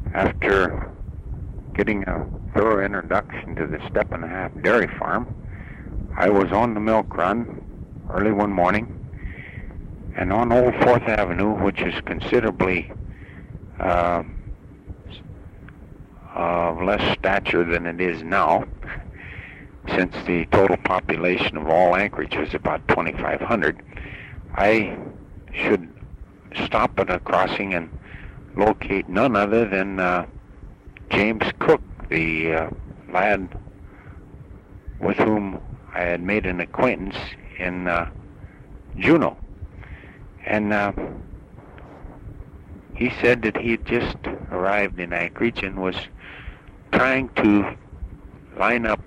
After getting a thorough introduction to the Step and a Half Dairy Farm, I was on the milk run early one morning, and on Old 4th Avenue, which is considerably of less stature than it is now, since the total population of all Anchorage is about 2,500, I should stop at a crossing and locate none other than James Cook, the lad with whom I had made an acquaintance in Juneau. And he said that he had just arrived in Anchorage and was trying to line up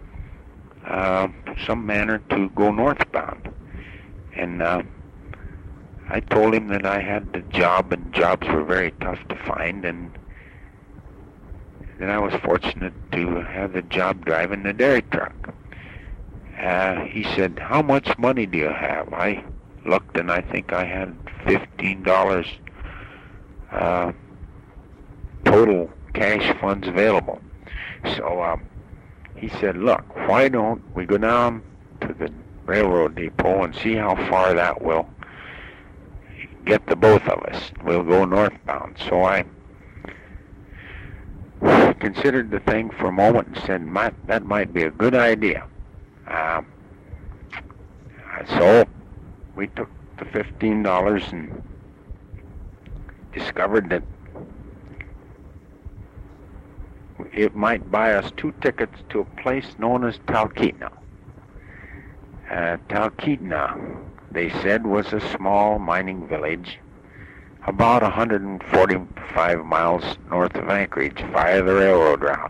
some manner to go northbound. And I told him that I had the job, and jobs were very tough to find, and then I was fortunate to have the job driving the dairy truck. He said, "How much money do you have?" I looked, and I think I had $15 total cash funds available. So he said, "Look, why don't we go down to the railroad depot and see how far that will get the both of us. We'll go northbound." So I considered the thing for a moment and said, that might be a good idea. So we took the $15 and discovered that it might buy us 2 tickets to a place known as Talkeetna. Talkeetna, they said, was a small mining village about 145 miles north of Anchorage via the railroad route.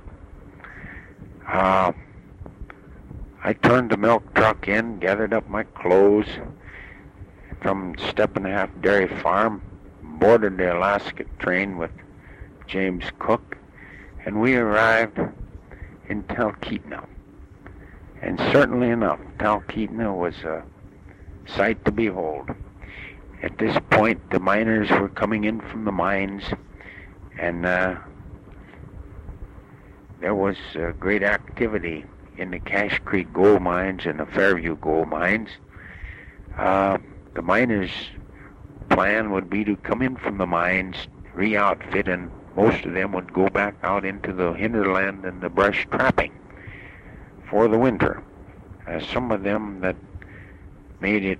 I turned the milk truck in, gathered up my clothes from Step and a Half Dairy Farm, boarded the Alaska train with James Cook, and we arrived in Talkeetna. And certainly enough, Talkeetna was a sight to behold. At this point, the miners were coming in from the mines, and there was great activity in the Cache Creek gold mines and the Fairview gold mines. The miners' plan would be to come in from the mines, re-outfit, and most of them would go back out into the hinterland and the brush trapping for the winter. Some of them that made it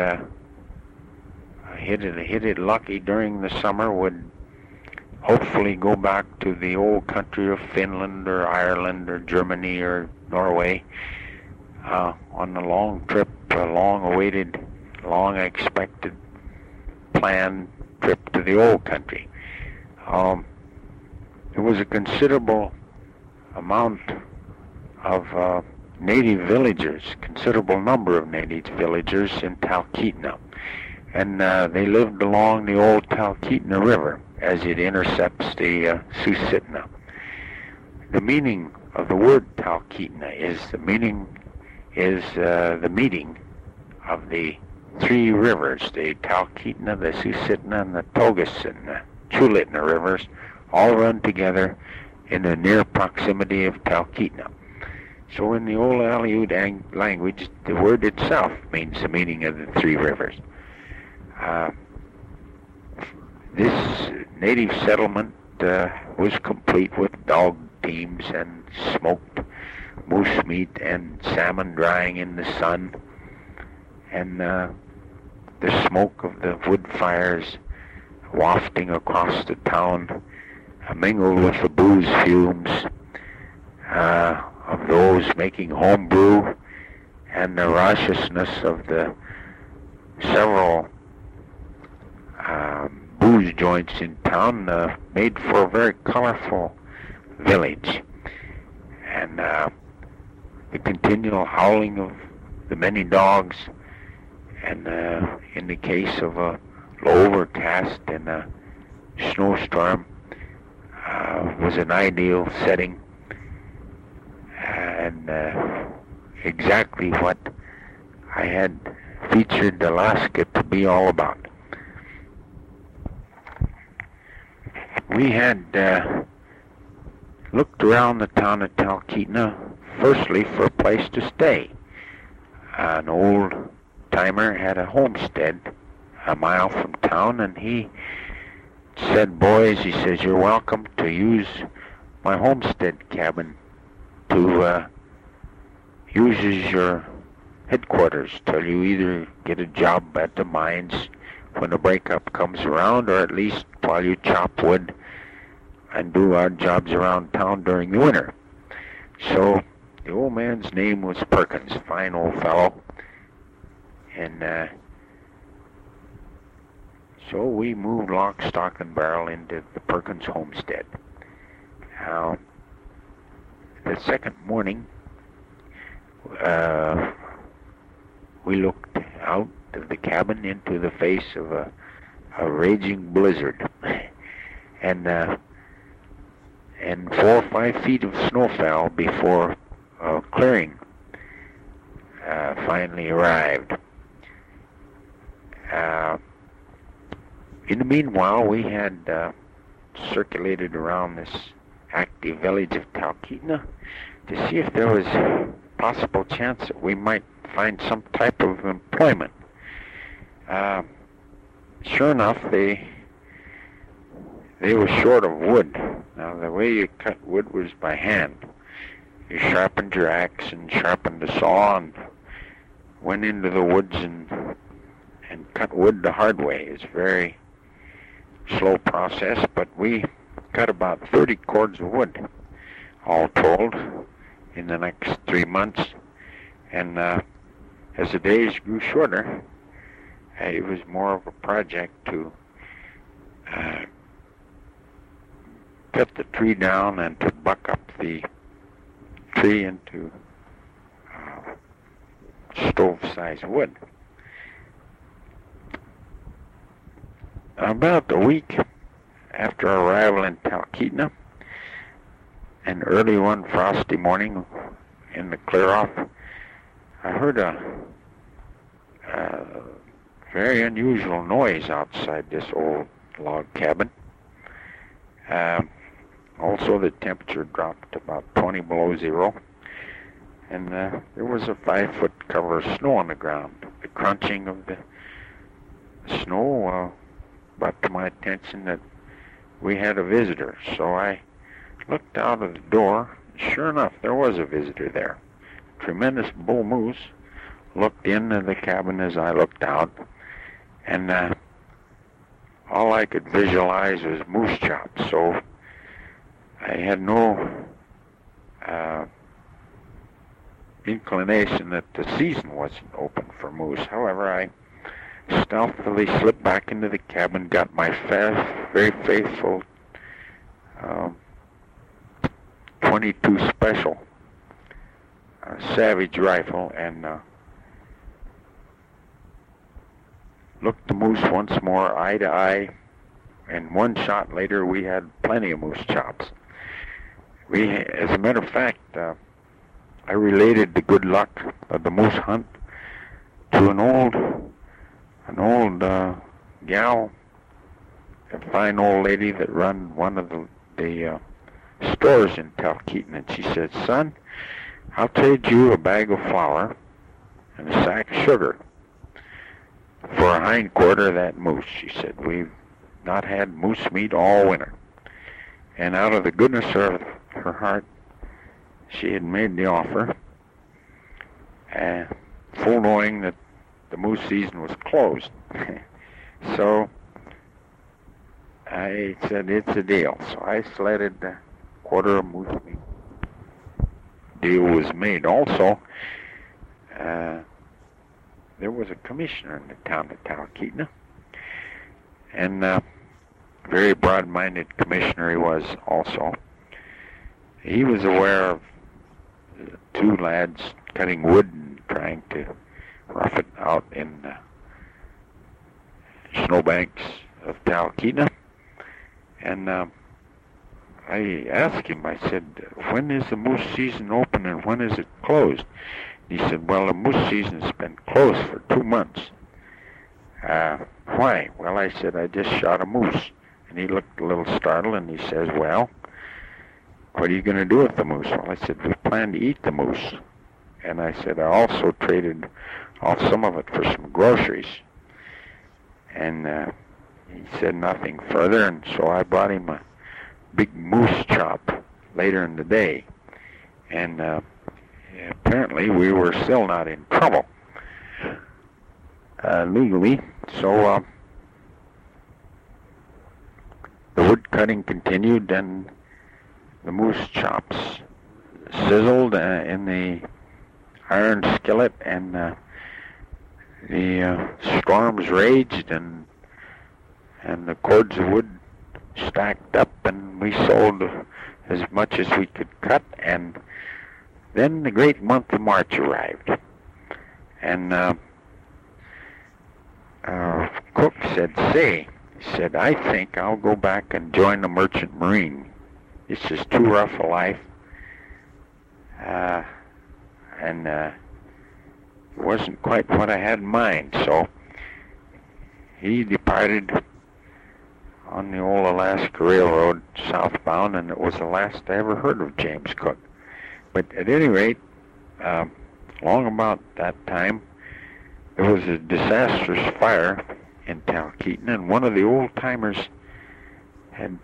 hit it lucky during the summer would hopefully go back to the old country of Finland or Ireland or Germany or Norway on a long trip, a long-awaited, long-expected, planned trip to the old country. There was a considerable amount of native villagers, considerable number of native villagers in Talkeetna, and they lived along the old Talkeetna River as it intercepts the Susitna. The meaning of the word Talkeetna is the meeting of the 3 rivers, the Talkeetna, the Susitna, and the Togus and the Chulitna rivers, all run together in the near proximity of Talkeetna. So in the old Aleut language, the word itself means the meaning of the 3 rivers. This native settlement was complete with dog teams and smoked moose meat and salmon drying in the sun, and the smoke of the wood fires wafting across the town, mingled with the booze fumes of those making home brew, and the raucousness of the several booze joints in town made for a very colorful village. And the continual howling of the many dogs, and in the case of a low overcast and a snowstorm, was an ideal setting, and exactly what I had featured Alaska to be all about. We had looked around the town of Talkeetna, firstly for a place to stay. An old timer had a homestead a mile from town, and he said, boys, he says, you're welcome to use my homestead cabin to use as your headquarters till you either get a job at the mines when the breakup comes around, or at least while you chop wood and do odd jobs around town during the winter. So the old man's name was Perkins, fine old fellow. And so we moved lock, stock, and barrel into the Perkins homestead. Now, the second morning, we looked out of the cabin into the face of a raging blizzard. And 4 or 5 feet of snow fell before a clearing finally arrived. In the meanwhile, we had circulated around this active village of Talkeetna to see if there was a possible chance that we might find some type of employment. Sure enough, they were short of wood. Now, the way you cut wood was by hand. You sharpened your axe and sharpened the saw and went into the woods and cut wood the hard way. It's a very slow process, but we cut about 30 cords of wood, all told, in the next 3 months. And as the days grew shorter, it was more of a project to cut the tree down and to buck up the tree into stove-sized wood. About a week after our arrival in Talkeetna, an early one frosty morning in the clear-off, I heard a very unusual noise outside this old log cabin. Also, the temperature dropped to about 20 below zero, and there was a 5-foot cover of snow on the ground. The crunching of the snow brought to my attention that we had a visitor. So I looked out of the door. Sure enough, there was a visitor there. Tremendous bull moose looked into the cabin as I looked out, and all I could visualize was moose chops. So I had no inclination that the season wasn't open for moose. However, I stealthily slipped back into the cabin, got my very faithful 22 Special Savage rifle, and looked the moose once more, eye to eye, and one shot later we had plenty of moose chops. As a matter of fact, I related the good luck of the moose hunt to an old gal, a fine old lady that run one of the stores in Talkeetna, and she said, son, I'll trade you a bag of flour and a sack of sugar for a hind quarter of that moose. She said, we've not had moose meat all winter. And out of the goodness of her heart, she had made the offer, full knowing that the moose season was closed. So I said, it's a deal. So I sledded a quarter of moose meat. Deal was made. Also, there was a commissioner in the town of Talkeetna, and very broad-minded commissioner he was also. He was aware of 2 lads cutting wood and trying to rough it out in the snowbanks of Talkeetna. And I asked him, I said, when is the moose season open and when is it closed? He said, well, the moose season's been closed for 2 months. Why? Well, I said, I just shot a moose. And he looked a little startled, and he says, well, what are you going to do with the moose? Well, I said, we plan to eat the moose. And I said, I also traded off some of it for some groceries. And he said nothing further, and so I brought him a big moose chop later in the day. And apparently we were still not in trouble legally. So the wood cutting continued, and the moose chops sizzled in the iron skillet, and the storms raged, and the cords of wood stacked up, and we sold as much as we could cut. And then the great month of March arrived, and Cook said, he said, I think I'll go back and join the Merchant Marine. It's just too rough a life. And it wasn't quite what I had in mind. So he departed on the old Alaska Railroad southbound, and it was the last I ever heard of James Cook. But at any rate, long about that time, there was a disastrous fire in Talkeetna, and one of the old-timers had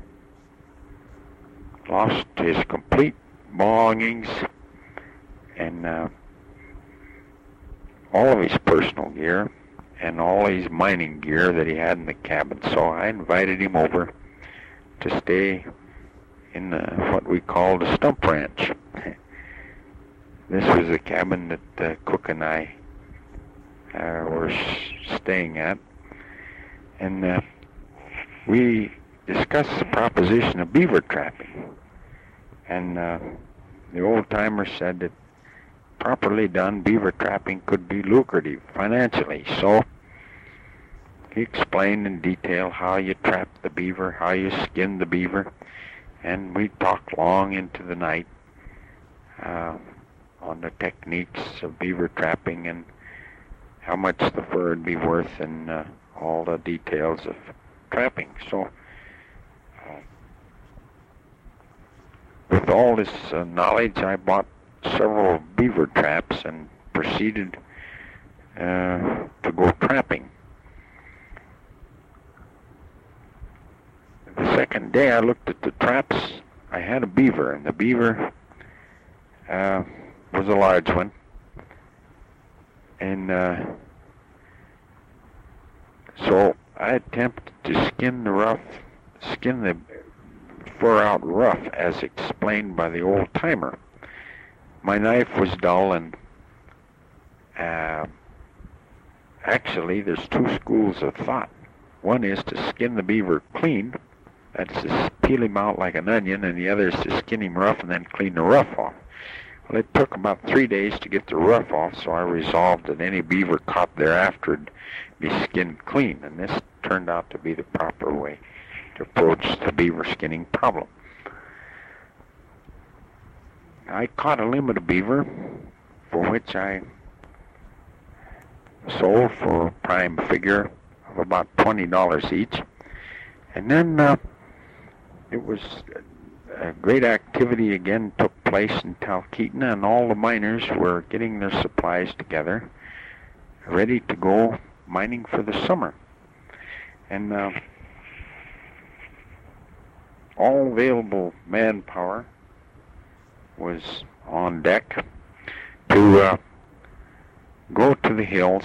lost his complete belongings and all of his personal gear and all his mining gear that he had in the cabin. So I invited him over to stay in what we called a stump ranch. This was the cabin that Cook and I were staying at, and we discussed the proposition of beaver trapping. And the old-timer said that properly done, beaver trapping could be lucrative financially. So he explained in detail how you trap the beaver, how you skin the beaver, and we talked long into the night on the techniques of beaver trapping and how much the fur would be worth, and all the details of trapping. So with all this knowledge, I bought several beaver traps and proceeded to go trapping. The second day I looked at the traps. I had a beaver, and the beaver was a large one. And so I attempted to skin the fur out rough, as explained by the old-timer. My knife was dull, and actually there's two schools of thought. One is to skin the beaver clean, that's to peel him out like an onion, and the other is to skin him rough and then clean the rough off. Well, it took about 3 days to get the rough off, so I resolved that any beaver caught thereafter would be skinned clean, and this turned out to be the proper way to approach the beaver skinning problem. I caught a limit of beaver, for which I sold for a prime figure of about $20 each. And then it was a great activity again took place in Talkeetna, and all the miners were getting their supplies together, ready to go mining for the summer. And all available manpower was on deck to go to the hills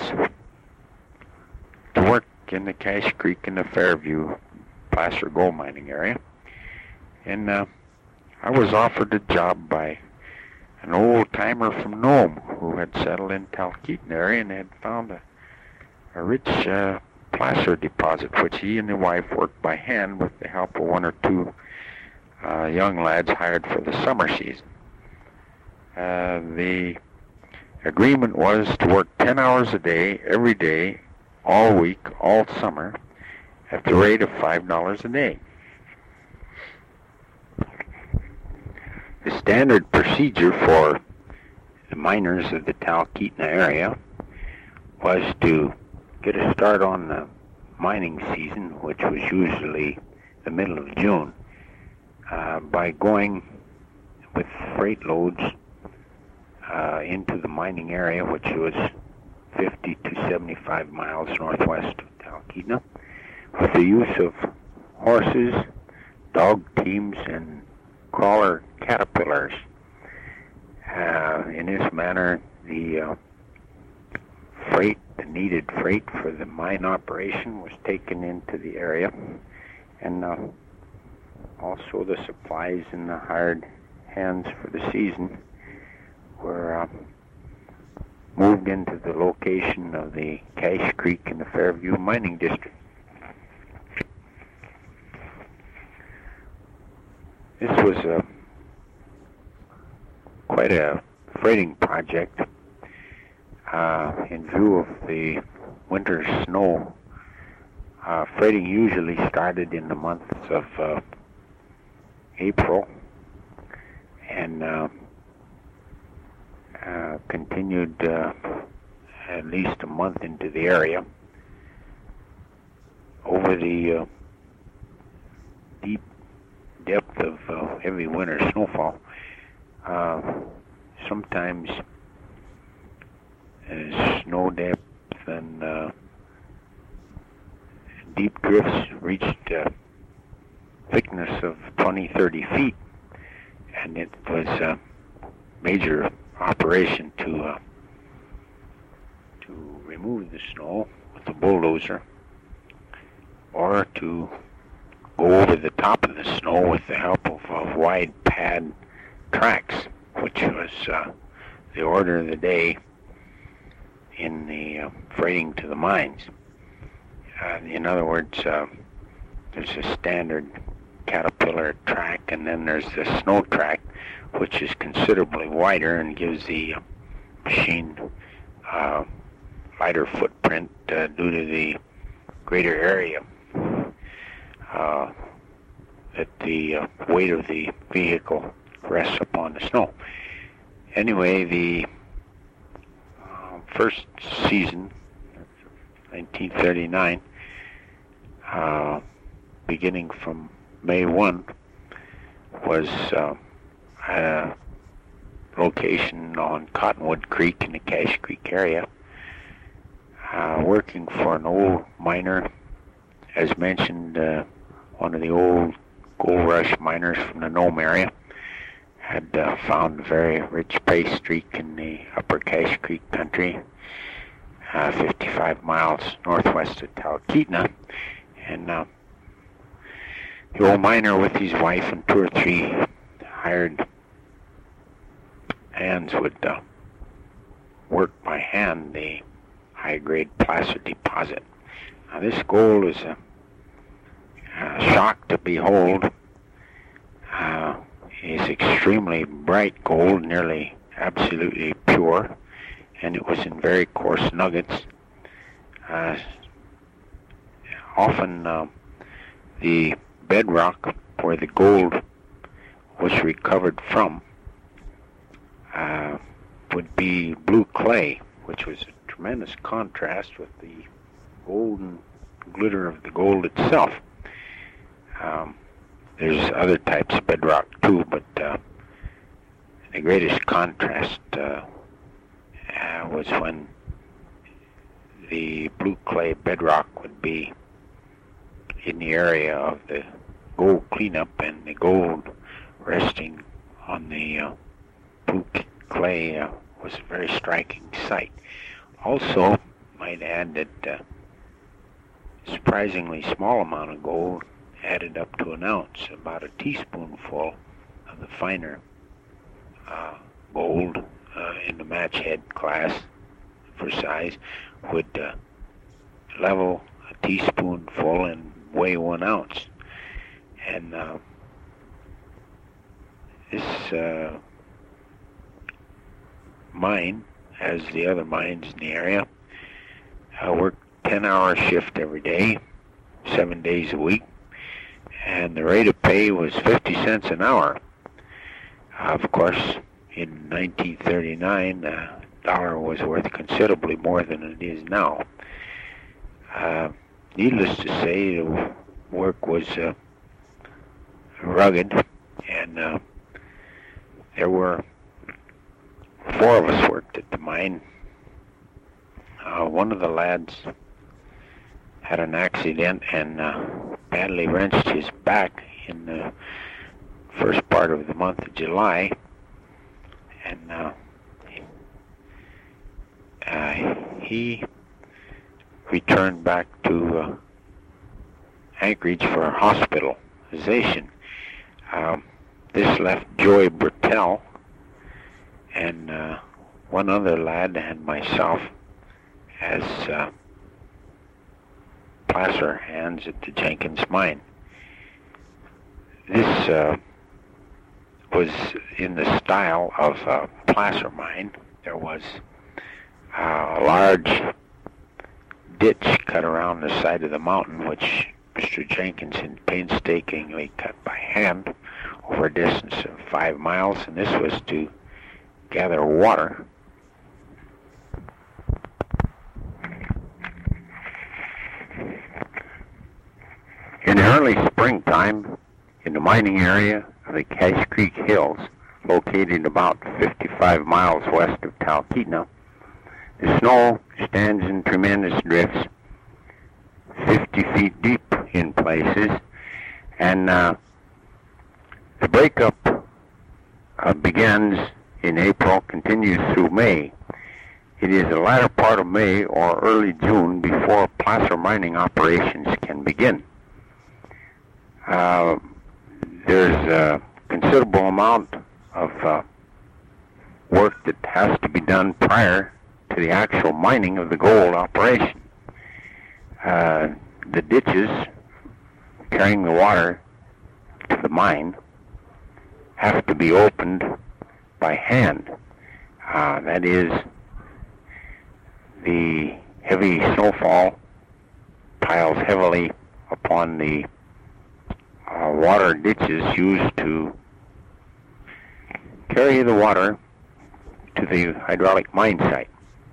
to work in the Cache Creek and the Fairview placer gold mining area. And I was offered a job by an old-timer from Nome who had settled in Talkeetna area and had found a rich placer deposit, which he and his wife worked by hand with the help of one or two young lads hired for the summer season. The agreement was to work 10 hours a day, every day, all week, all summer, at the rate of $5 a day. The standard procedure for the miners of the Talkeetna area was to get a start on the mining season, which was usually the middle of June, by going with freight loads into the mining area, which was 50 to 75 miles northwest of Talkeetna, with the use of horses, dog teams, and crawler caterpillars. In this manner, the needed freight for the mine operation was taken into the area, and also the supplies and the hired hands for the season were moved into the location of the Cache Creek in the Fairview Mining District. This was quite a freighting project in view of the winter snow. Freighting usually started in the months of April and continued at least a month into the area. Over the deep depth of heavy winter snowfall, sometimes snow depth and deep drifts reached a thickness of 20-30 feet, and it was a major operation to remove the snow with a bulldozer, or to go over the top of the snow with the help of wide pad tracks, which was the order of the day in the freighting to the mines. In other words, there's a standard Caterpillar track, and then there's the snow track, which is considerably wider and gives the machine lighter footprint due to the greater area that the weight of the vehicle rests upon the snow. Anyway, the first season, 1939, beginning from May 1, was a location on Cottonwood Creek in the Cache Creek area, working for an old miner. As mentioned, one of the old gold rush miners from the Nome area had found a very rich pay streak in the upper Cache Creek country, 55 miles northwest of Talkeetna, and the old miner with his wife and 2 or 3 hired hands would work by hand the high-grade placer deposit. Now, this gold is a shock to behold. It's extremely bright gold, nearly absolutely pure, and it was in very coarse nuggets. Often the bedrock where the gold was recovered from would be blue clay, which was a tremendous contrast with the golden glitter of the gold itself. There's other types of bedrock too, but the greatest contrast was when the blue clay bedrock would be in the area of the gold cleanup, and the gold resting on the blue clay was a very striking sight. Also, might add that surprisingly small amount of gold added up to an ounce, about a teaspoonful of the finer gold in the match head class for size would level a teaspoonful and weigh 1 ounce. And this mine, as the other mines in the area, worked 10-hour shift every day, 7 days a week, and the rate of pay was 50 cents an hour. Of course, in 1939, the dollar was worth considerably more than it is now. Needless to say, the work was rugged And there were 4 of us worked at the mine. One of the lads had an accident and badly wrenched his back in the first part of the month of July, and he returned back to Anchorage for hospitalization. This left Joey Bertel and one other lad and myself as placer hands at the Jenkins mine. This was in the style of a placer mine. There was a large ditch cut around the side of the mountain, which Mr. Jenkins had painstakingly cut by hand over a distance of 5 miles, and this was to gather water. In the early springtime, in the mining area of the Cache Creek Hills, located about 55 miles west of Talkeetna, the snow stands in tremendous drifts, 50 feet deep in places, and the breakup begins in April, continues through May. It is the latter part of May or early June before placer mining operations can begin. There's a considerable amount of work that has to be done prior to the actual mining of the gold operation. The ditches carrying the water to the mine have to be opened by hand. That is, the heavy snowfall piles heavily upon the water ditches used to carry the water to the hydraulic mine site.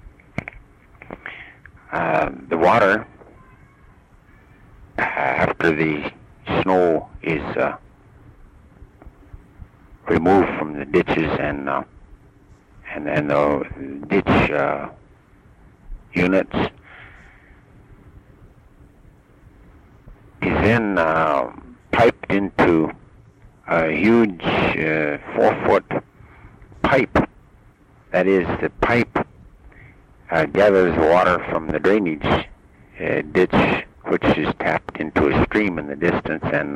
The water, after the snow is removed from the ditches and then the ditch units, is then piped into a huge 4-foot pipe. That is, the pipe gathers water from the drainage ditch, which is tapped into a stream in the distance, and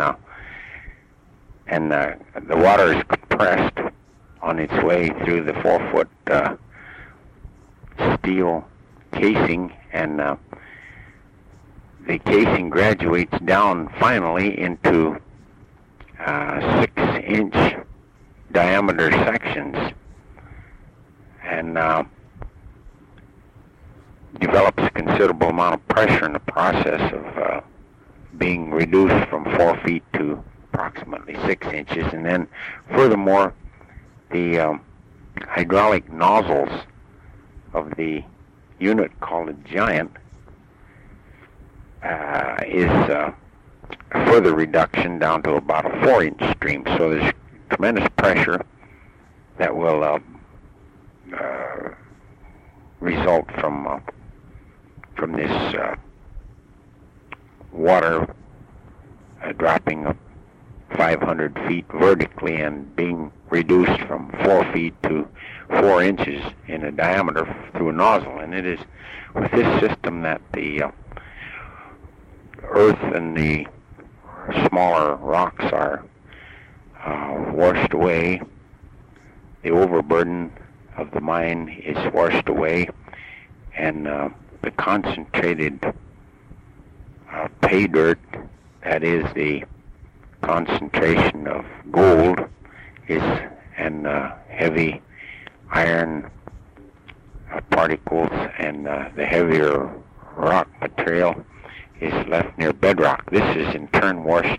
the water is compressed on its way through the 4-foot steel casing, and the casing graduates down finally into 6-inch diameter sections, and develops a considerable amount of pressure in the process of being reduced from 4 feet to approximately 6 inches. And then furthermore, the hydraulic nozzles of the unit called a Giant is a further reduction down to about a 4-inch stream. So there's tremendous pressure that will result from this water dropping 500 feet vertically and being reduced from 4 feet to 4 inches in a diameter through a nozzle. And it is with this system that the earth and the smaller rocks are washed away. The overburden of the mine is washed away, and the concentrated pay dirt, that is the concentration of gold, and heavy iron particles, and the heavier rock material is left near bedrock. This is in turn washed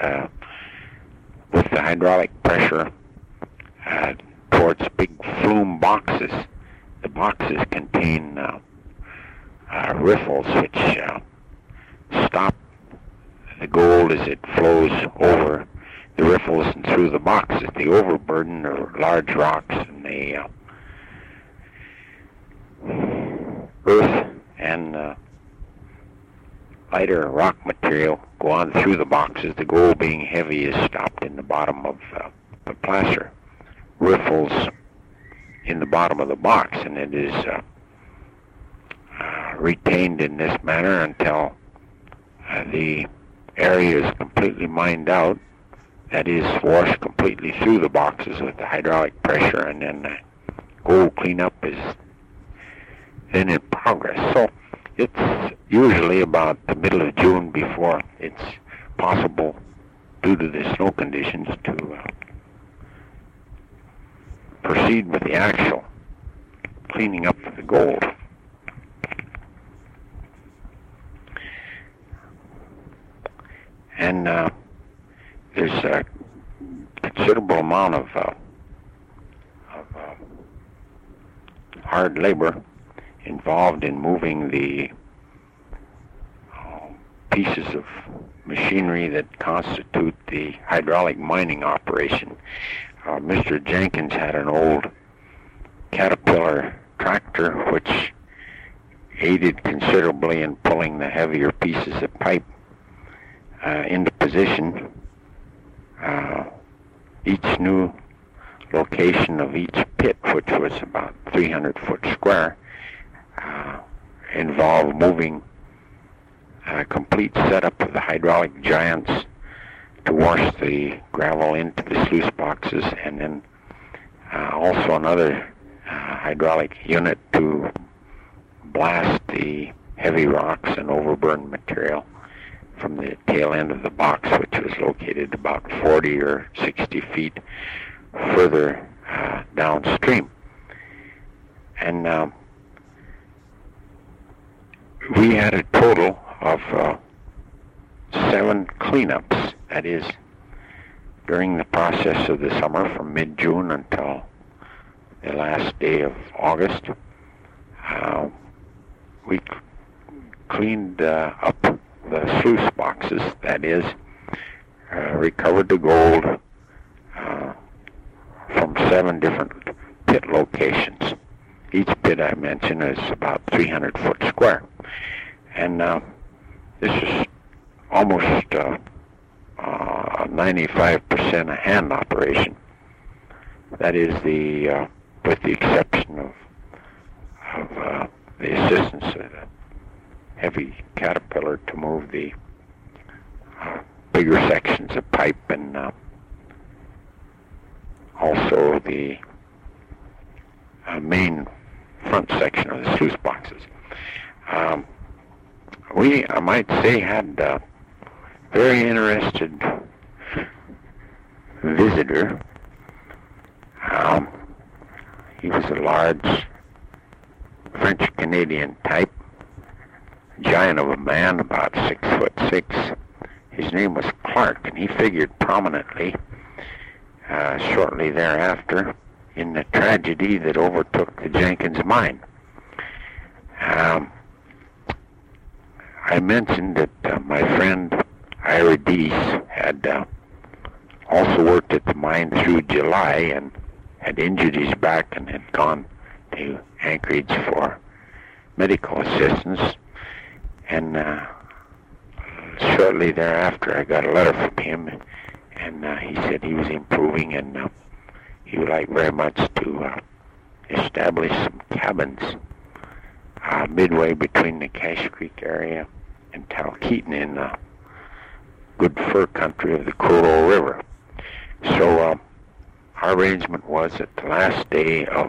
with the hydraulic pressure towards big flume boxes. The boxes contain riffles which stop the gold as it flows over the riffles and through the boxes. The overburden are large rocks, and the earth and lighter rock material go on through the boxes. The gold, being heavy, is stopped in the bottom of the placer. Riffles in the bottom of the box, and it is retained in this manner until the area is completely mined out. That is, washed completely through the boxes with the hydraulic pressure, and then gold cleanup is then in progress. So it's usually about the middle of June before it's possible, due to the snow conditions, to proceed with the actual cleaning up of the gold. And there's a considerable amount of hard labor involved in moving the pieces of machinery that constitute the hydraulic mining operation. Mr. Jenkins had an old Caterpillar tractor which aided considerably in pulling the heavier pieces of pipe into position. Each new location of each pit, which was about 300 foot square, involved moving a complete setup of the hydraulic giants to wash the gravel into the sluice boxes, and then also another hydraulic unit to blast the heavy rocks and overburden material from the tail end of the box, which was located about 40 or 60 feet further downstream. And we had a total of 7 cleanups. That is, during the process of the summer, from mid-June until the last day of August, we cleaned up the sluice boxes. That is, recovered the gold from 7 different pit locations. Each pit I mentioned is about 300 foot square. And this is almost 95% a hand operation. That is, with the exception of the assistance of the heavy Caterpillar to move the bigger sections of pipe, and also the main front section of the sluice boxes. We, I might say, had a very interested visitor. He was a large French-Canadian type, giant of a man, about 6'6". His name was Clark, and he figured prominently shortly thereafter in the tragedy that overtook the Jenkins mine. I mentioned that my friend Ira Deese had also worked at the mine through July and had injured his back and had gone to Anchorage for medical assistance. And shortly thereafter, I got a letter from him, and he said he was improving, and he would like very much to establish some cabins midway between the Cache Creek area and Talkeeton in the good fur country of the Crow River. So our arrangement was that the last day of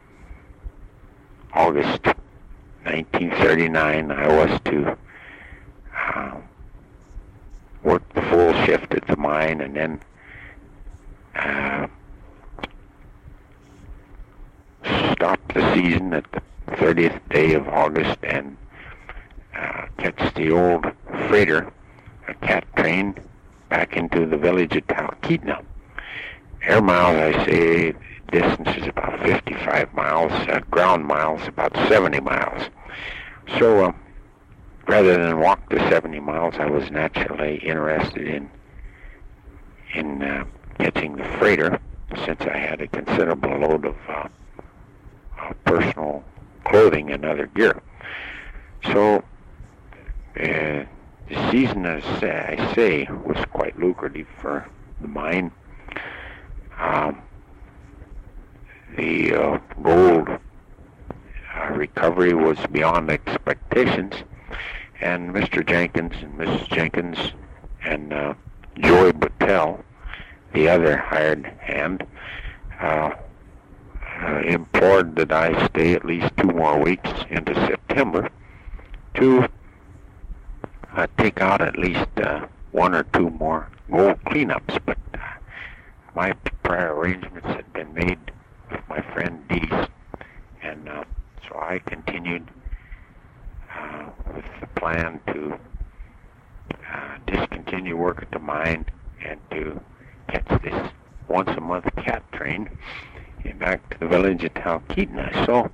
August 1939, I was to work the full shift at the mine, and then stop the season at the 30th day of August and catch the old freighter, a cat train, back into the village of Talkeetna. Air miles, I say, distance is about 55 miles, ground miles about 70 miles. So rather than walk the 70 miles, I was naturally interested in catching the freighter, since I had a considerable load of personal clothing and other gear. So the season, as I say, was quite lucrative for the mine. The gold recovery was beyond expectations, and Mr. Jenkins and Mrs. Jenkins and Joy Battelle, the other hired hand, implored that I stay at least 2 more weeks into September to take out at least 1 or 2 more gold cleanups. But my prior arrangements had been made with my friend Dees, and so I continued with the plan to discontinue work at the mine and to catch this once-a-month cat train back to the village of Talkeetna. So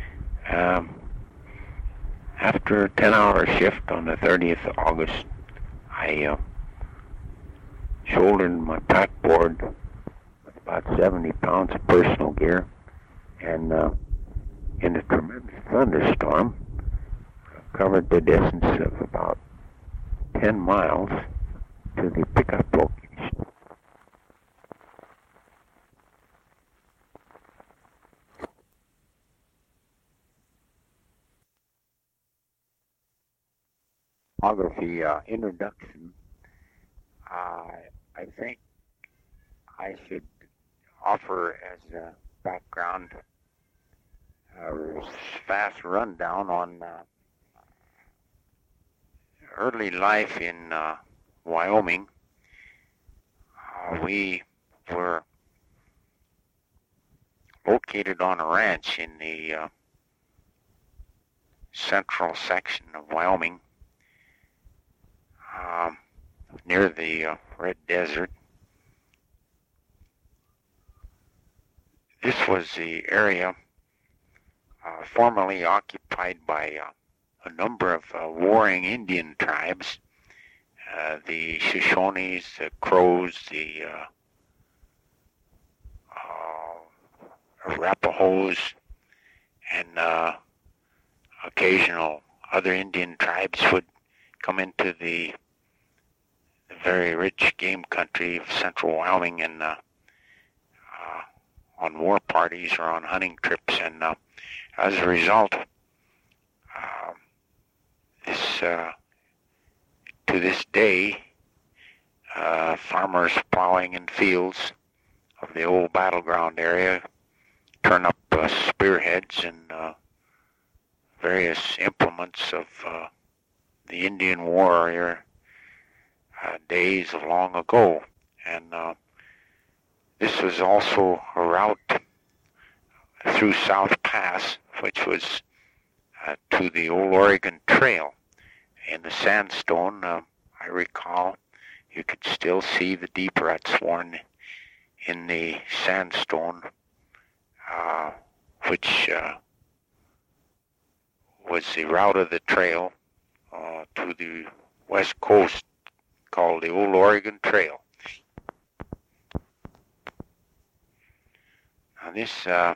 after a 10-hour shift on the 30th of August, I shouldered my packboard with about 70 pounds of personal gear, and in a tremendous thunderstorm, covered the distance of about 10 miles to the pickup location. Photography introduction. I think I should offer as a background a fast rundown on early life in Wyoming. We were located on a ranch in the central section of Wyoming, near the Red Desert. This was the area formerly occupied by a number of warring Indian tribes, the Shoshones, the Crows, the Arapahoes, and occasional other Indian tribes would come into the very rich game country of central Wyoming and on war parties or on hunting trips, and as a result, to this day, farmers plowing in fields of the old battleground area turn up spearheads and various implements of the Indian warrior days of long ago. And this was also a route through South Pass, which was to the Old Oregon Trail. In the sandstone, I recall, you could still see the deep ruts worn in the sandstone, which was the route of the trail to the west coast, called the Old Oregon Trail. Now this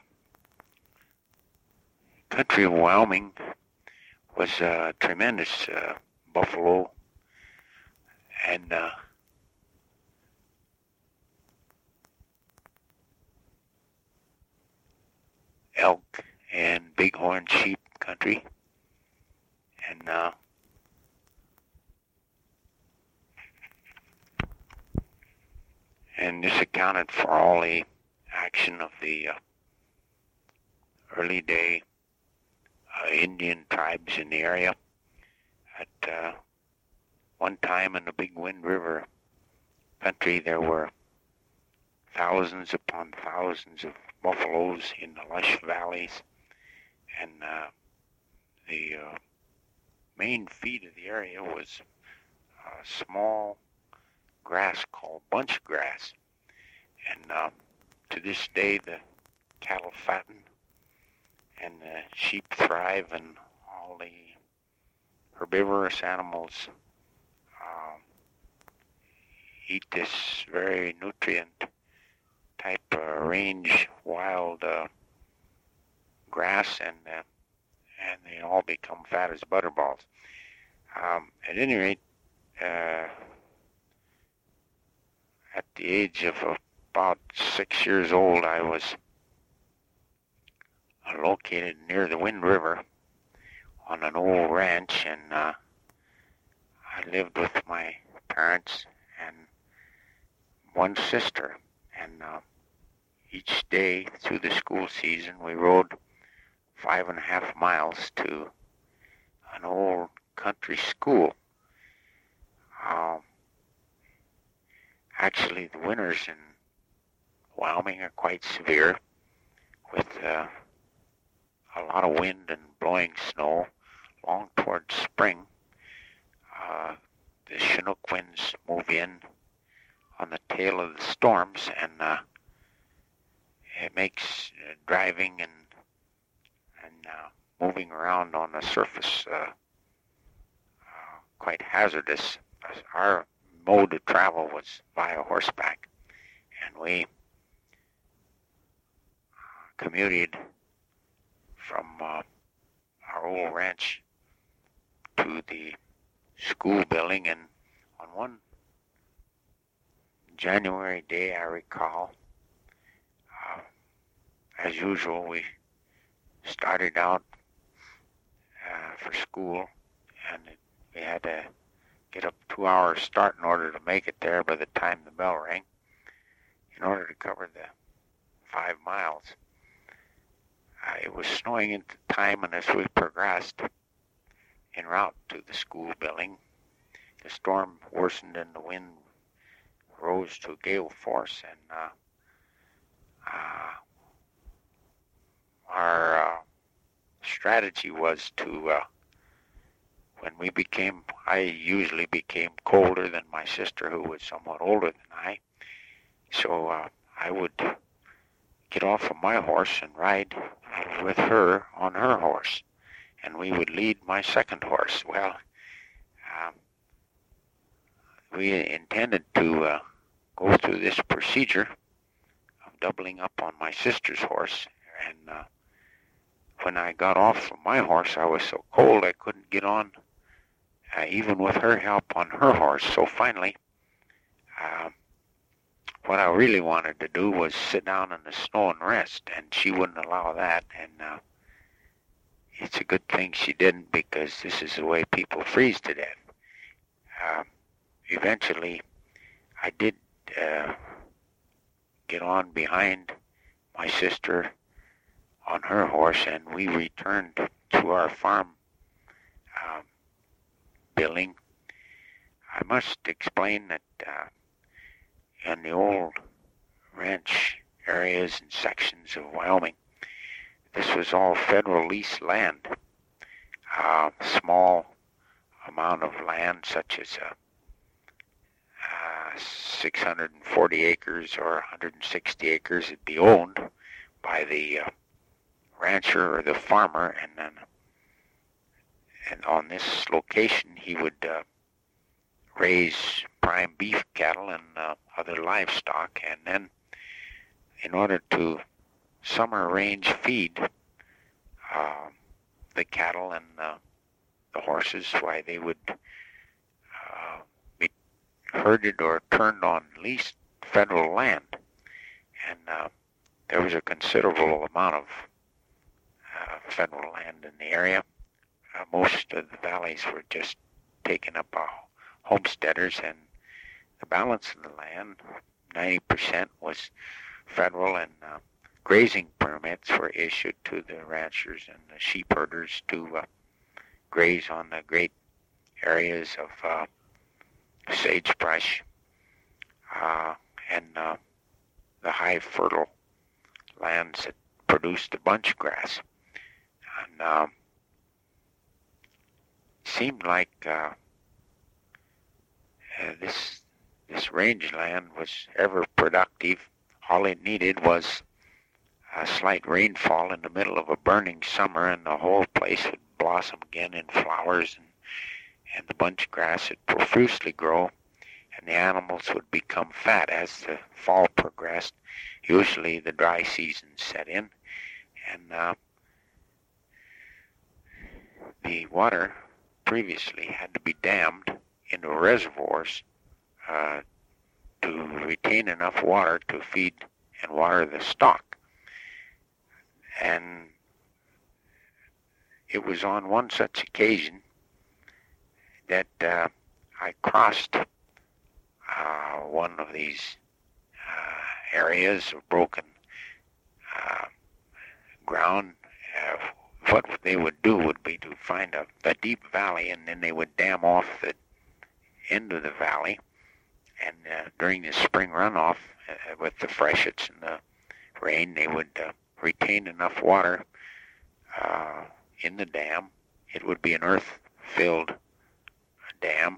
country of Wyoming was a tremendous buffalo and elk and bighorn sheep country, and this accounted for all the action of the early day Indian tribes in the area. At one time in the Big Wind River country, there were thousands upon thousands of buffaloes in the lush valleys, and the main feed of the area was small grass called bunch grass, and to this day the cattle fatten and the sheep thrive, and all the herbivorous animals eat this very nutrient type range wild grass, and they all become fat as butterballs. At any rate, at the age of about 6 years old, I was located near the Wind River on an old ranch, and I lived with my parents and one sister. And each day through the school season, we rode 5.5 miles to an old country school. Actually, the winters in Wyoming are quite severe, with a lot of wind and blowing snow. Long towards spring, the Chinook winds move in on the tail of the storms, and it makes driving and moving around on the surface quite hazardous. Our mode of travel was via horseback, and we commuted from our old ranch to the school building. And on one January day, I recall, as usual, we started out for school, and we had to get up 2 hours start in order to make it there by the time the bell rang, in order to cover the 5 miles. It was snowing at the time, and as we progressed en route to the school building, the storm worsened and the wind rose to gale force, and our strategy was to, I usually became colder than my sister, who was somewhat older than I, so I would get off of my horse and ride with her on her horse, and we would lead my second horse. Well, we intended to go through this procedure of doubling up on my sister's horse, and when I got off from my horse, I was so cold I couldn't get on, even with her help, on her horse. So finally, what I really wanted to do was sit down in the snow and rest, and she wouldn't allow that. And it's a good thing she didn't, because this is the way people freeze to death. Eventually, I did get on behind my sister on her horse, and we returned to our farm building. I must explain that in the old ranch areas and sections of Wyoming, this was all federal lease land. Small amount of land, such as 640 acres or 160 acres, would be owned by the rancher or the farmer, and on this location he would raise prime beef cattle and other livestock, and then in order to summer range feed the cattle and the horses, why they would be herded or turned on leased federal land, and there was a considerable amount of federal land in the area. Most of the valleys were just taken up by homesteaders, and the balance of the land, 90%, was federal, and grazing permits were issued to the ranchers and the sheep herders to graze on the great areas of sagebrush and the high fertile lands that produced the bunch grass. And it seemed like this rangeland was ever productive. All it needed was a slight rainfall in the middle of a burning summer, and the whole place would blossom again in flowers, and the bunch grass would profusely grow. and the animals would become fat as the fall progressed. Usually the dry season set in, and the water previously had to be dammed into reservoirs to retain enough water to feed and water the stock. And it was on one such occasion that I crossed one of these areas of broken ground. What they would do would be to find a deep valley, and then they would dam off the end of the valley. And during the spring runoff, with the freshets and the rain, they would retain enough water in the dam. It would be an earth-filled dam.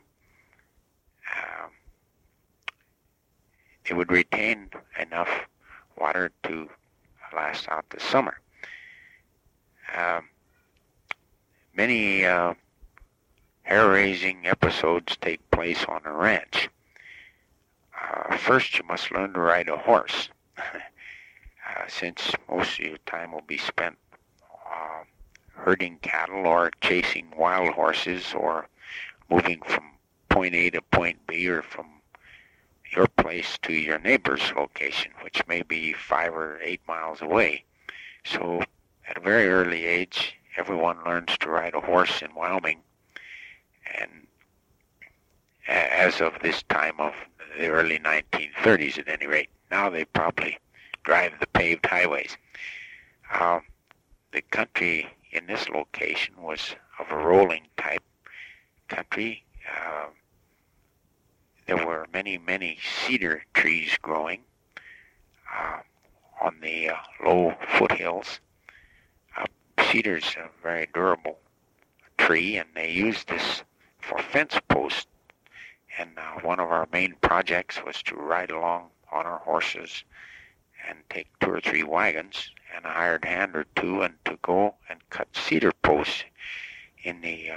It would retain enough water to last out the summer. Many hair-raising episodes take place on a ranch. First, you must learn to ride a horse, since most of your time will be spent herding cattle or chasing wild horses or moving from point A to point B, or from your place to your neighbor's location, which may be 5 or 8 miles away. So at a very early age, everyone learns to ride a horse in Wyoming, and as of this time of the early 1930s at any rate. Now they probably drive the paved highways. The country in this location was of a rolling type country. There were many, many cedar trees growing on the low foothills. Cedar's a very durable tree, and they used this for fence posts. And one of our main projects was to ride along on our horses and take 2 or 3 wagons and a hired hand or two, and to go and cut cedar posts in the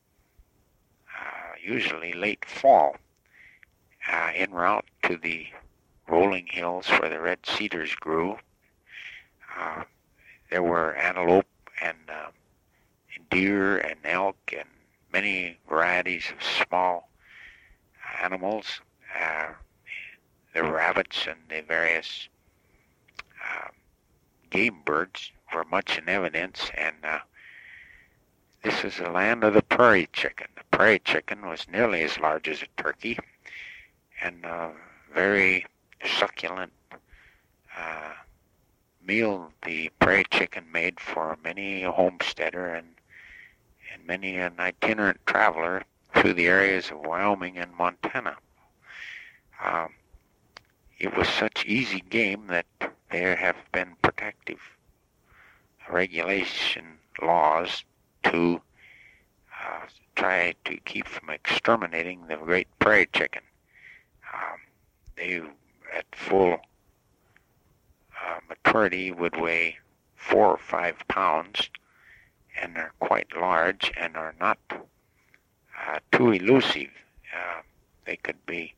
usually late fall, en route to the rolling hills where the red cedars grew. There were antelope and deer and elk and many varieties of small animals. The rabbits and the various game birds were much in evidence, and this was the land of the prairie chicken. The prairie chicken was nearly as large as a turkey, and very succulent meal the prairie chicken made for many a homesteader and many an itinerant traveler through the areas of Wyoming and Montana. It was such easy game that there have been protective regulation laws to try to keep from exterminating the great prairie chicken. They, at full maturity, would weigh 4 or 5 pounds, and are quite large and are not too elusive. They could be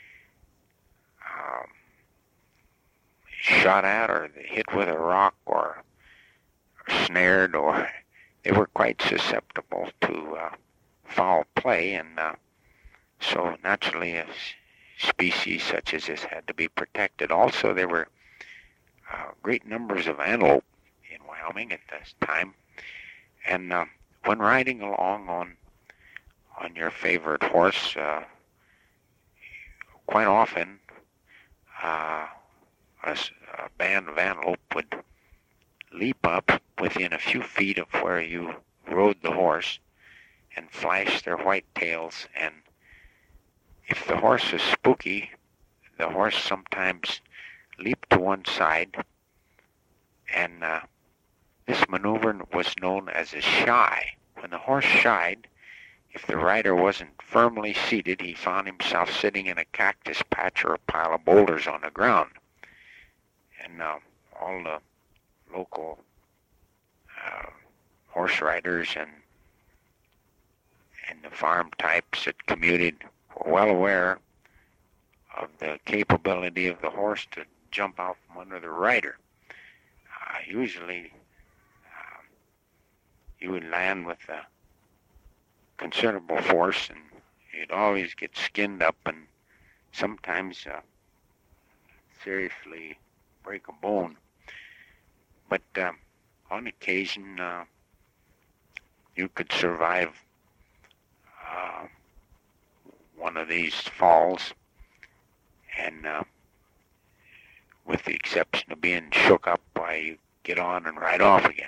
shot at or hit with a rock or snared, or they were quite susceptible to foul play, and so naturally a species such as this had to be protected. Also, there were great numbers of antelope in Wyoming at this time, and when riding along on your favorite horse, quite often a band of antelope would leap up within a few feet of where you rode the horse and flash their white tails, and if the horse is spooky, the horse sometimes leaped to one side, and this maneuver was known as a shy. When the horse shied, if the rider wasn't firmly seated, he found himself sitting in a cactus patch or a pile of boulders on the ground. And all the local horse riders and the farm types that commuted were well aware of the capability of the horse to jump out from under the rider. Usually, you would land with a considerable force, and you'd always get skinned up and sometimes seriously break a bone. But on occasion, you could survive one of these falls, and with the exception of being shook up, you get on and ride off again.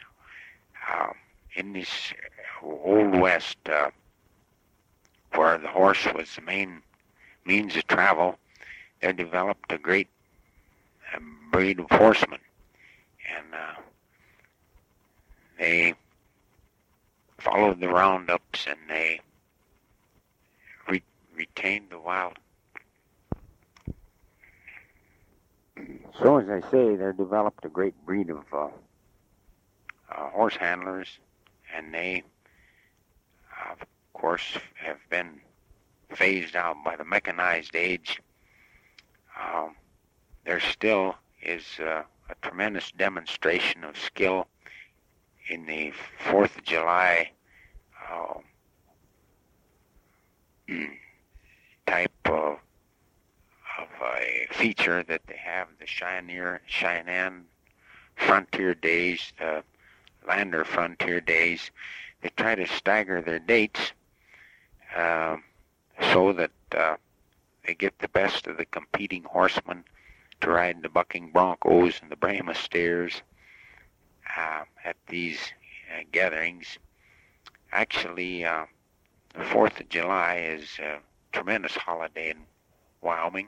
In this Old West, where the horse was the main means of travel, they developed a great breed of horsemen, and they followed the roundups, and they retained the wild. So, as I say, they developed a great breed of horse handlers, and they, of course, have been phased out by the mechanized age. There still is a tremendous demonstration of skill in the 4th of July type of a feature that they have, the Cheyenne Frontier Days, the Lander Frontier Days. They try to stagger their dates so that they get the best of the competing horsemen to ride the bucking broncos and the Brahma steers at these gatherings. Actually, the 4th of July is a tremendous holiday in Wyoming,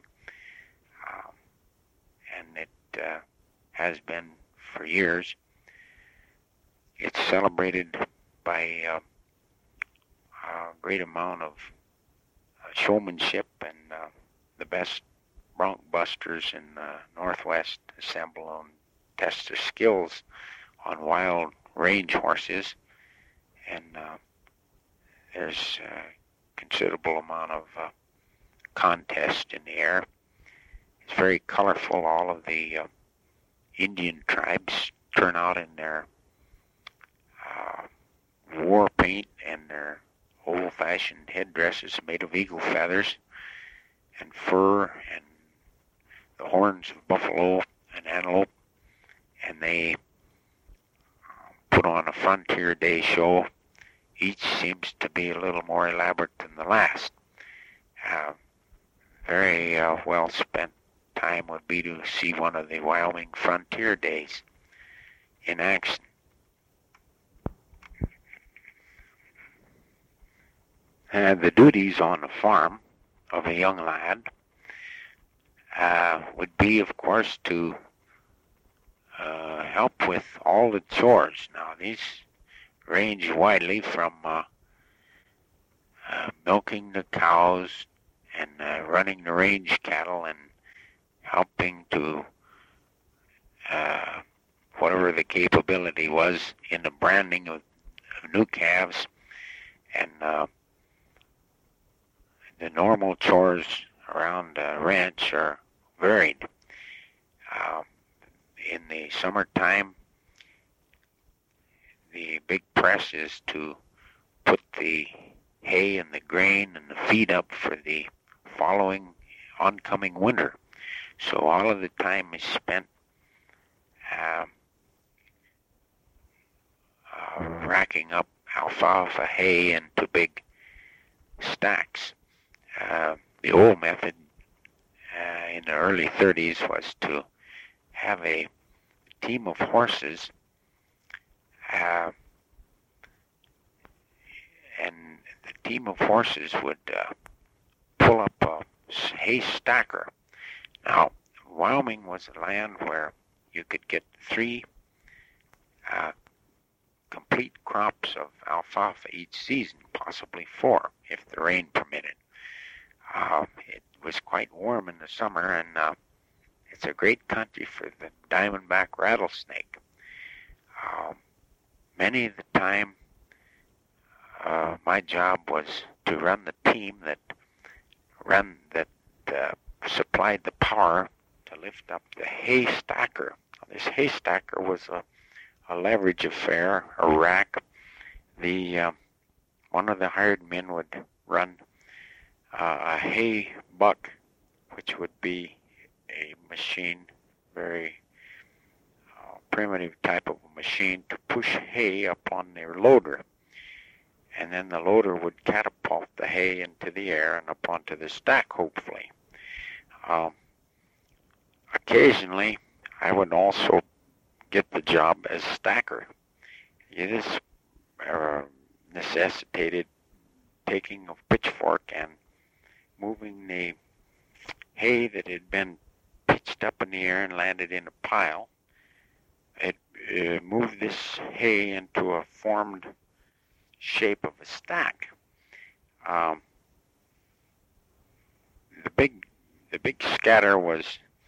and it has been for years. It's celebrated by a great amount of showmanship, and the best bronc busters in the Northwest assemble and test their skills on wild range horses, and there's a considerable amount of contest in the air. It's very colorful. All of the Indian tribes turn out in their war paint and their old-fashioned headdresses made of eagle feathers and fur and the horns of buffalo and antelope, and they put on a Frontier Day show. Each seems to be a little more elaborate than the last. Very well spent time would be to see one of the Wyoming Frontier Days in action. The duties on the farm of a young lad would be, of course, to help with all the chores. Now, these range widely from milking the cows and running the range cattle and helping to whatever the capability was in the branding of new calves, and the normal chores around the ranch are varied. In the summertime, the big press is to put the hay and the grain and the feed up for the following oncoming winter. So all of the time is spent racking up alfalfa hay into big stacks. The old method in the early 30s was to have a team of horses and the team of horses would pull up a hay stacker. Now, Wyoming was a land where you could get 3 complete crops of alfalfa each season, possibly 4 if the rain permitted. It was quite warm in the summer, and it's a great country for the diamondback rattlesnake. Many of the time, my job was to run the team that supplied the power to lift up the hay stacker. This hay stacker was a leverage affair, a rack. One of the hired men would run a hay buck, which would be a machine, very primitive type of a machine to push hay up on their loader. And then the loader would catapult the hay into the air and up onto the stack, hopefully. Occasionally, I would also get the job as stacker. It is necessitated taking a pitchfork and moving the hay that had been pitched up in the air and landed in a pile. It moved this hay into a formed shape of a stack. The big scatter was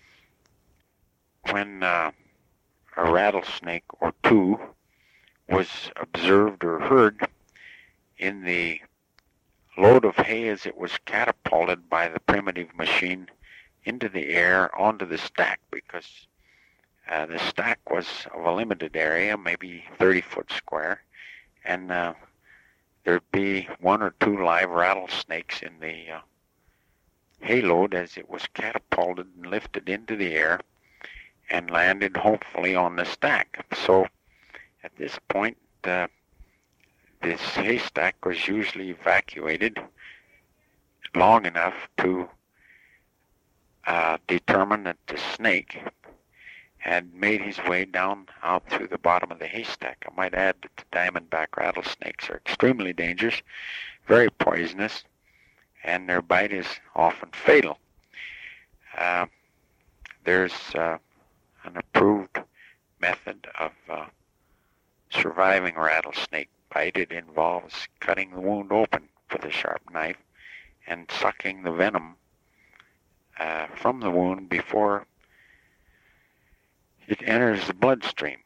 when a rattlesnake or two was observed or heard in the load of hay as it was catapulted by the primitive machine into the air onto the stack, because the stack was of a limited area, maybe 30 foot square, and there'd be one or two live rattlesnakes in the hay load as it was catapulted and lifted into the air and landed hopefully on the stack. So at this point, this haystack was usually evacuated long enough to determine that the snake had made his way down out through the bottom of the haystack. I might add that the diamondback rattlesnakes are extremely dangerous, very poisonous, and their bite is often fatal. There's an approved method of surviving rattlesnake bite. It involves cutting the wound open with a sharp knife and sucking the venom from the wound before it enters the bloodstream.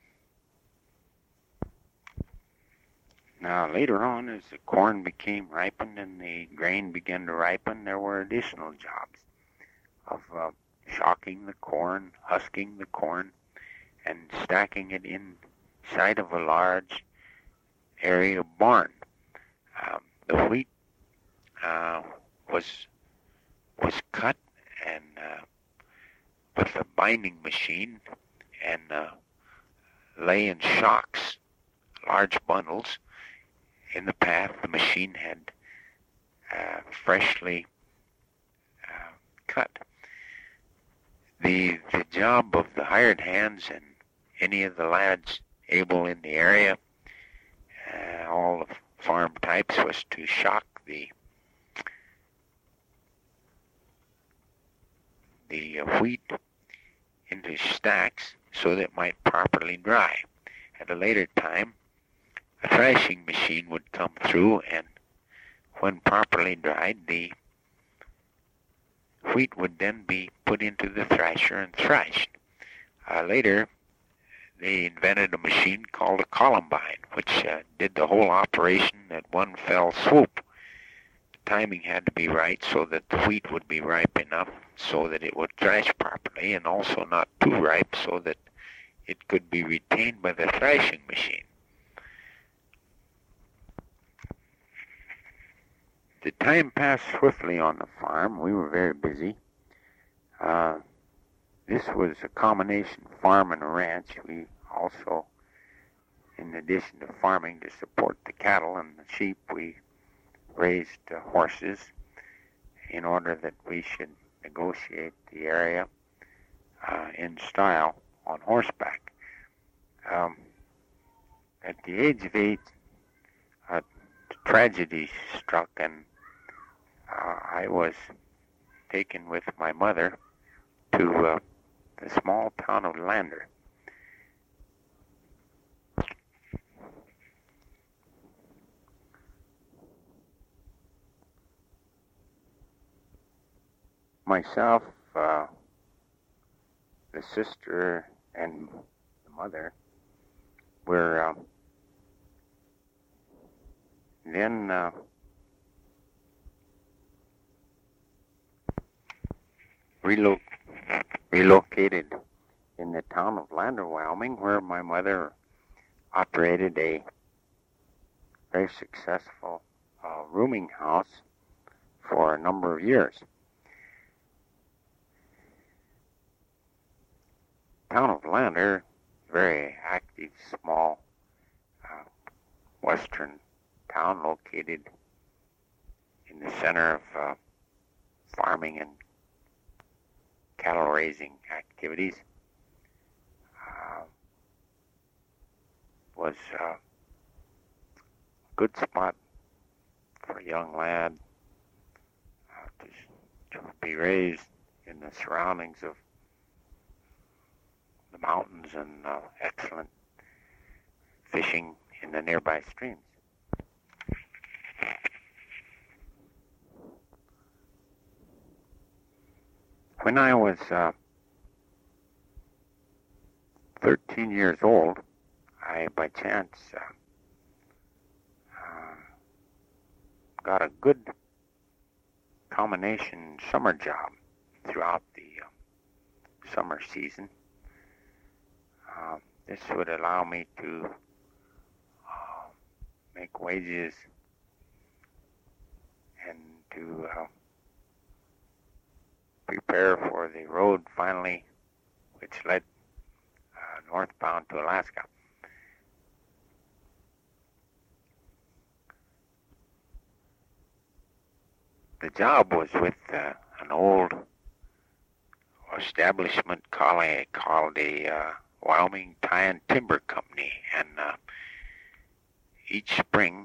Now, later on, as the corn became ripened and the grain began to ripen, there were additional jobs of shocking the corn, husking the corn, and stacking it inside of a large area barn. The wheat was cut and with a binding machine and lay in shocks, large bundles, in the path the machine had freshly cut. The job of the hired hands and any of the lads able in the area, all the farm types, was to shock the wheat into stacks so that it might properly dry. At a later time, a thrashing machine would come through, and when properly dried, the wheat would then be put into the thrasher and thrashed. Later, they invented a machine called a columbine, which did the whole operation at one fell swoop. The timing had to be right so that the wheat would be ripe enough so that it would thrash properly, and also not too ripe so that it could be retained by the thrashing machine. The time passed swiftly on the farm. We were very busy. This was a combination farm and a ranch. We also, in addition to farming to support the cattle and the sheep, we raised horses in order that we should negotiate the area in style on horseback. At the age of 8, tragedy struck, and I was taken with my mother to the small town of Lander. Myself, the sister, and the mother were then relo- relocated in the town of Lander, Wyoming, where my mother operated a very successful rooming house for a number of years. Town of Lander, very active, small western town located in the center of farming and cattle raising activities. Was a good spot for a young lad to be raised in the surroundings of the mountains and excellent fishing in the nearby streams. When I was 13 years old, I by chance got a good combination summer job throughout the summer season. This would allow me to make wages and to prepare for the road finally, which led northbound to Alaska. The job was with an old establishment called the Wyoming Tie and Timber Company, and each spring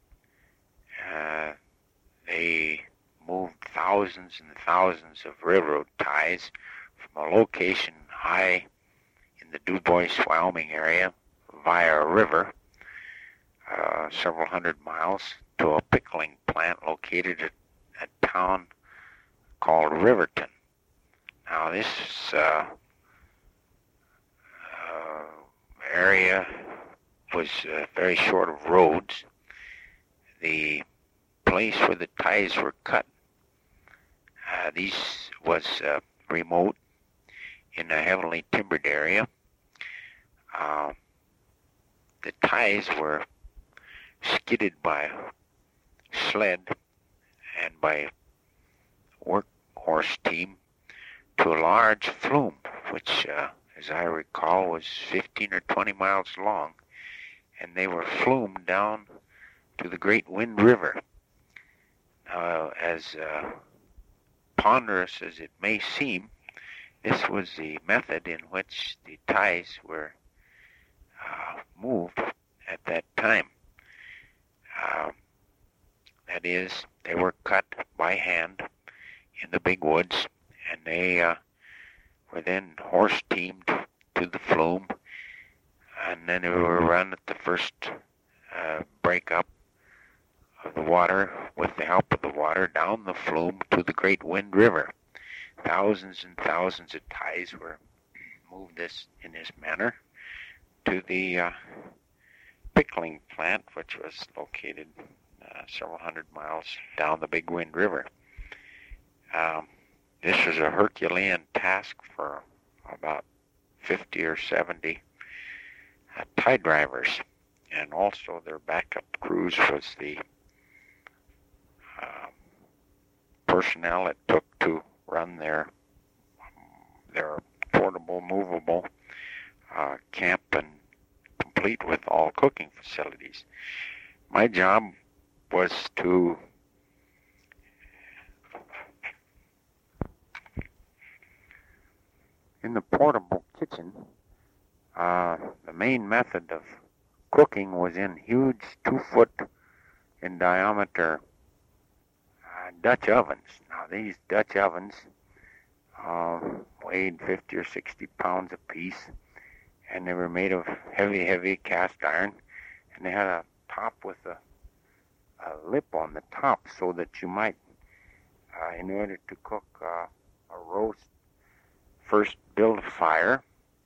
they moved thousands and thousands of railroad ties from a location high in the Dubois, Wyoming area via a river, several hundred miles, to a pickling plant located at a town called Riverton. Now this area was very short of roads. The place where the ties were cut, these was remote in a heavily timbered area. The ties were skidded by sled and by workhorse team to a large flume, which, as I recall, was 15 or 20 miles long, and they were flumed down to the Great Wind River. Now, as ponderous as it may seem, this was the method in which the ties were moved at that time. That is, they were cut by hand in the big woods, and they were then horse-teamed to the flume, and then they were run at the first break-up of the water, with the help of the water, down the flume to the Great Wind River. Thousands and thousands of ties were moved in this manner to the pickling plant, which was located several hundred miles down the Big Wind River. This was a Herculean task for about 50 or 70 tie drivers, and also their backup crews was the personnel it took to run their portable, movable camp, and complete with all cooking facilities. My job was to in the portable kitchen. The main method of cooking was in huge 2-foot in diameter Dutch ovens. Now these Dutch ovens weighed 50 or 60 pounds apiece, and they were made of heavy cast iron, and they had a top with a lip on the top, so that you might, in order to cook a roast, first build a fire,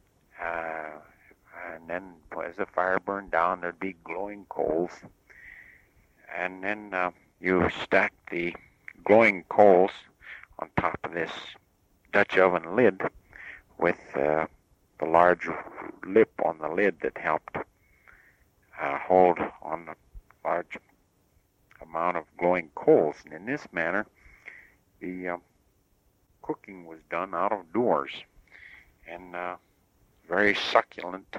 and then as the fire burned down, there'd be glowing coals, and then you stack the glowing coals on top of this Dutch oven lid with the large lip on the lid that helped hold on the large amount of glowing coals. And in this manner, the cooking was done out of doors, and very succulent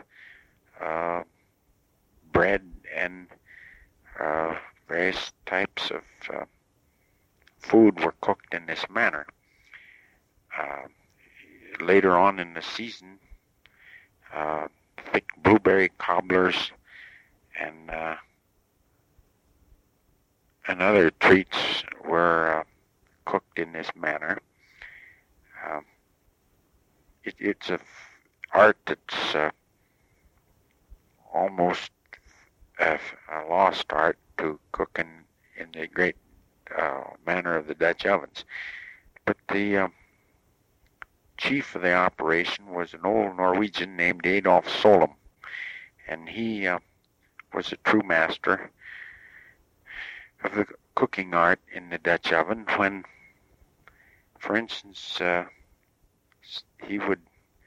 bread and various types of food were cooked in this manner. Later on in the season, thick blueberry cobblers and other treats were cooked in this manner. It's a art that's almost a lost art to cooking in the great manner of the Dutch ovens. But the chief of the operation was an old Norwegian named Adolf Solom, and he was a true master of the cooking art in the Dutch oven. When, for instance, he would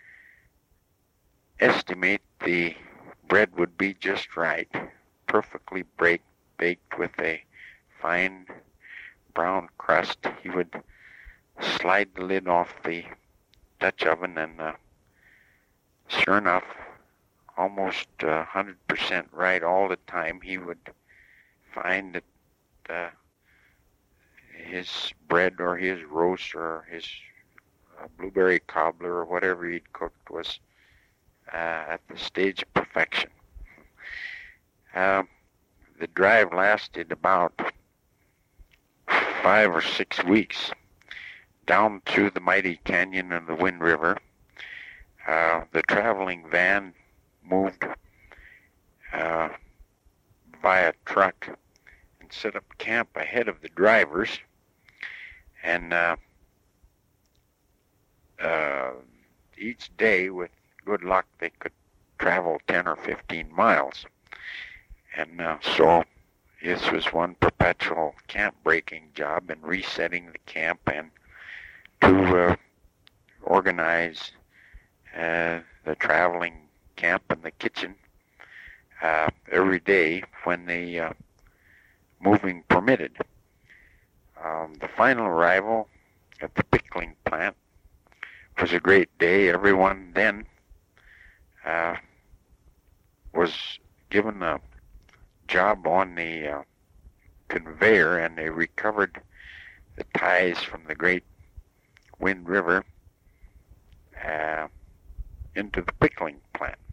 estimate the bread would be just right, perfectly baked with a fine brown crust. He would slide the lid off the Dutch oven, and sure enough, almost 100% right all the time, he would find that his bread or his roast or his blueberry cobbler or whatever he'd cooked was at the stage of perfection. The drive lasted about 5 or 6 weeks down through the mighty canyon of the Wind River. The traveling van moved via truck and set up camp ahead of the drivers, and each day, with good luck, they could travel 10 or 15 miles. And so this was one perpetual camp breaking job, and resetting the camp and to organize the traveling camp and the kitchen every day when the moving permitted. The final arrival at the pickling plant was a great day. Everyone then was given a job on the conveyor, and they recovered the ties from the great Wind River into the pickling plant.